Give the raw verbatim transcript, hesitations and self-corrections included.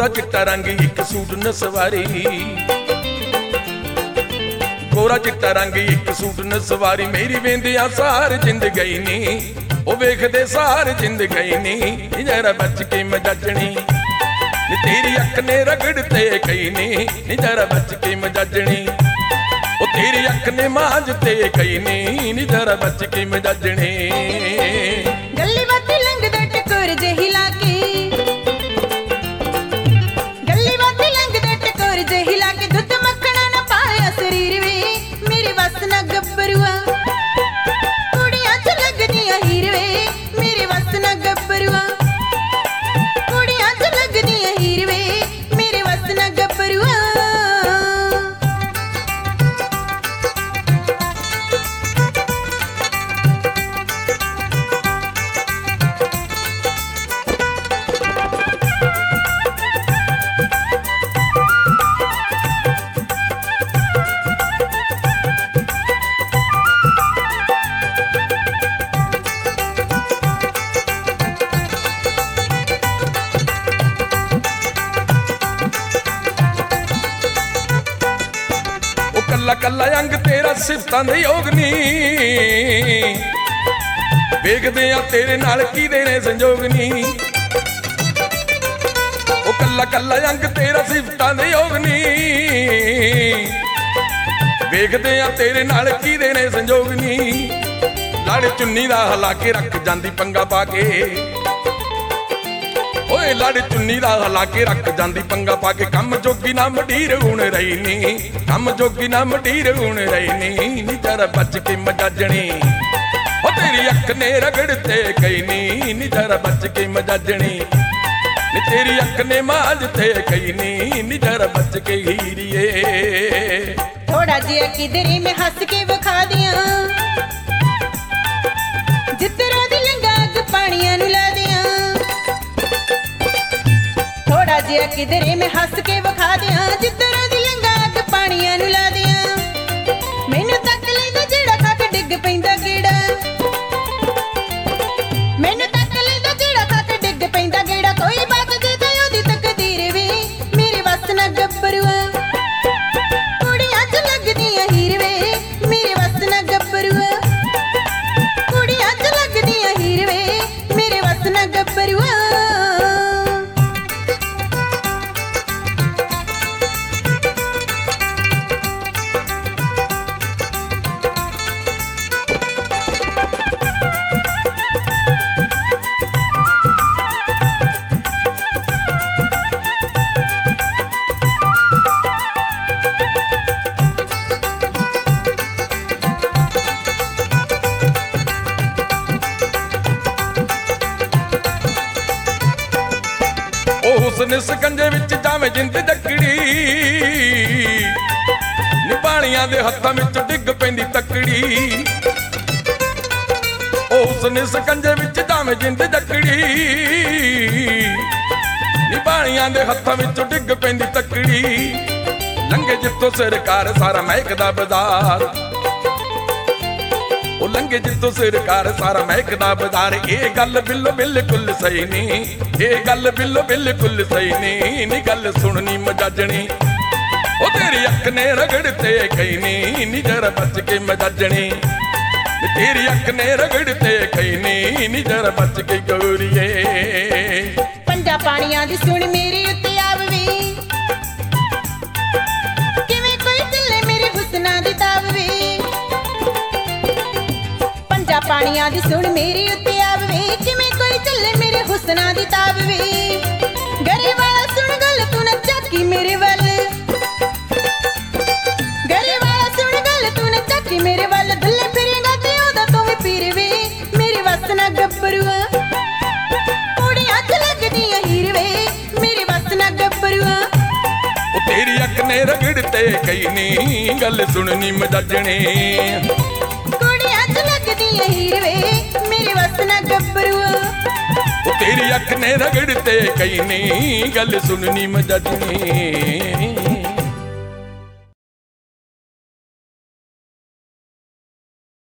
गोरा चिट्टा रंग एक सूट न सवारी, गोरा चिट्टा रंग एक सूट न सवारी। मेरी वेंदिया सार जिंद गई नी, ओ वेखदे सार जिंद गई नी। जरा बच के मजाजनी नी तेरी अख ने रगड़ते कई नी, नी जरा बच के मजाजनी ओ तेरी अख ने मांजते कई नी, नी जरा बच के मजाजनी। गल्ली बाती लंघदे टकोर जे हिला के, गल्ली बाती लंघदे टकोर जे हिला के। दुध मक्खना ना पाया शरीर वे, मेरी वस ना गब्बरुआ। कुड़ियां च लगदियां हीर वे, मेरी वस ना गब्बरुआ। कुड़ियां च लगदियां हीर वे, मेरी वस ना गब्बरुआ। कल्ला कल्ला अंग तेरा सिफतां दे योग नी, वेखदे आ तेरे नाल की देने संजोग नी। ओ कल्ला कल्ला अंग तेरा सिफतां दे योग नी, वेखदे आ तेरे नाल की देने संजोग नी। लड़ चुन्नी दा हला के रख जांदी पंगा पा के, ओए लड़ चुन्नी दा हला के रख जांदी पंगा पा के। कम जोगी ना मडीर हुण रही नी, कम जोगी ना मडीर हुण रही नी, नी जरा बच के मजाजनी ओ तेरी अख ने रगड़ते कई नी, नी जरा बच के मजाजनी नी तेरी अख ने मांजते कई नी, नी जरा बच के हीरिए। थोड़ा जिया किधरे में हंस के विखा दियां, जितरा दी लंगा अग पानियां नु ला दियां। थोड़ा जिया किधरे में हंस के विखा दियां, जितरा दी लंगा अग पानियां नु ला दियां। मैनू तक लैंदा जेड़ा खा के डिग पैंदा गेड़ा, मैनू तक लैंदा जेड़ा खा के डिग पैंदा गेड़ा। कोई बात दे दे ओदी तकदीर वे, मेरी वस ना गब्बरुआ। कुड़ियां च लगदियां हीर वे, मेरी वस ना गब्बरुआ। कुड़ियां च लगदियां हीर वे, मेरी वस ना गब्बरुआ। हुस्न सकंजे विच जावे जिंद जकड़ी, निभाणियां दे हत्थां विच डिग पैंदी तकड़ी। ओ हुस्न सकंजे विच जावे जिंद जकड़ी, निभाणियां दे हत्थां विच डिग पैंदी तकड़ी। लंघे जित्तों सरकार सारा महकदा बाजार, ओ लंघे जित्तों सरकार सारा महकदा बाजार। ये गल बिल्लो बिल्कुल सही नी, ये गल बिल्लो बिल्कुल सही नी, नी गल सुननी मजाजनी ओ तेरी अख ने रगड़ते कई नी, नी जरा बच के मजाजनी तेरी अख ने रगड़ते कई नी, नी जरा बच के गौरीए। पंजा पानियां दी सुन मेरी उत्ते आववी, किवें कोई चले मेरे हुस्ना दी ताववी। पंजा पानियां दी सुन मेरी उत्ते आववी, किवें कोई चले मेरे हुस्ना दी ताववी। गरे वाला सुन गल तू ना झाकी मेरे वल, गरे वाला सुन गल तू ना झाकी मेरे वल। दुल्ले फिरेगा ते ओदा तू भी पीर वे, मेरी वस ना गब्बरुआ। कुड़ियां च लगदियां हीर वे, मेरी वस ना गब्बरुआ। ओ तेरी अख ने रगड़ते कई नी, गल सुननी मजाजनी। कुड़ियां च लगदियां हीर वे, मेरी वस ना गब्बरुआ। तेरी अख ने रगड़ते कई नी, गल सुननी मजाजनी।